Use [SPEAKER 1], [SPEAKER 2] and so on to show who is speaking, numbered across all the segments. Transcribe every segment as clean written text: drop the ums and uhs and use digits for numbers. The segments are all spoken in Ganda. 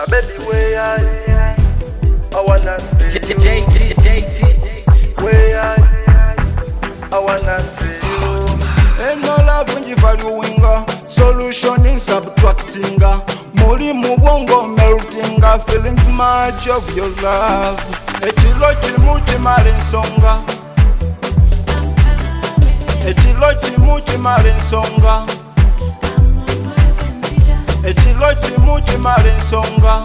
[SPEAKER 1] My baby, where I wanna see you.
[SPEAKER 2] JT.
[SPEAKER 1] Where I wanna see you.
[SPEAKER 3] Ain't no love when you valuing, solution in subtracting. Muri mubongo melting, feelings much of your love. Echilo chimuchi marinsonga. Echilo chimuchi marinsonga. Echilo chimuchi marinsonga.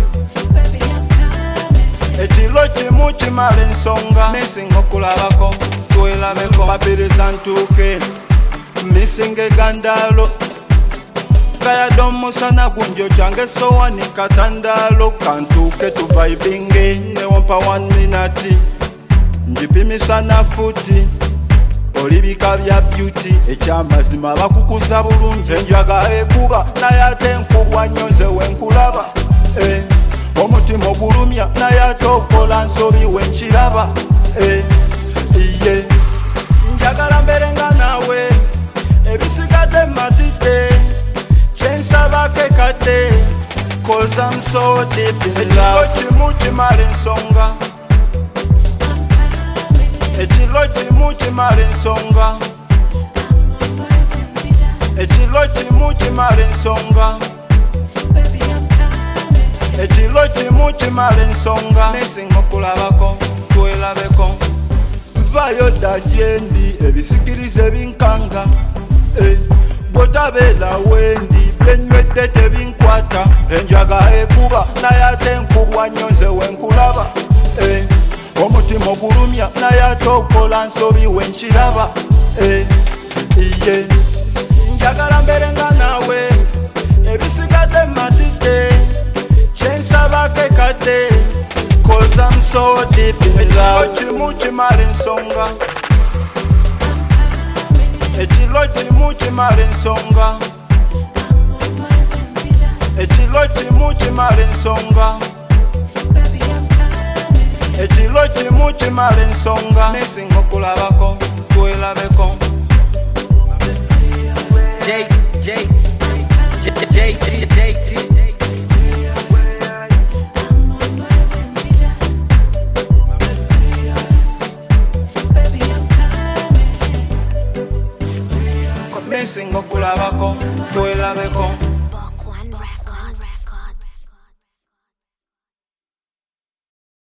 [SPEAKER 3] Echilo chimuchi marinsonga. Missing okulabako, tuelabeko. Mabirizantuke, missing a gandalo. Kaya domo sana kunjo change soa ni katandalo. Kantuke tu vibinge, ne wampa 1 minute. Njipimi sana futi. Olibika bya beauty ekyamazima bakukuza bulungi enjaga ekuba naye ate nkubwa nnyo nze wenkulaba omutima ogulumya naye ate okola nsobi wenkiraba iye njagala mberenga nawe ebisigadde matite kyensabako ekadde cause I'm so deep in love ekimu kimala ensonga Echilo chimuchi marinsonga. Echilo chimuchi marinsonga. Echilo chimuchi marinsonga. Missing okulabako, tuelabeko. Vayo da jendi, ebisikirize binkanga. Botabela wendi, byenywete tebinkwata. Enjaga ekuba, nayate nkubwa nnyo nze wenkulaba. Omutima ogulumya naye ate okola nsobi wenkiraba iye njagala mberenga nawe ebisigadde matite kyensabako ekadde cause I'm so deep in love ekimu kimala ensonga ekiro kimu kimala ensonga ekiro kimu kimala ensonga Echilo chimu chimala ensonga Missing okulabako, tuelabeko
[SPEAKER 2] JT.
[SPEAKER 3] Missing okulabako, tuelabeko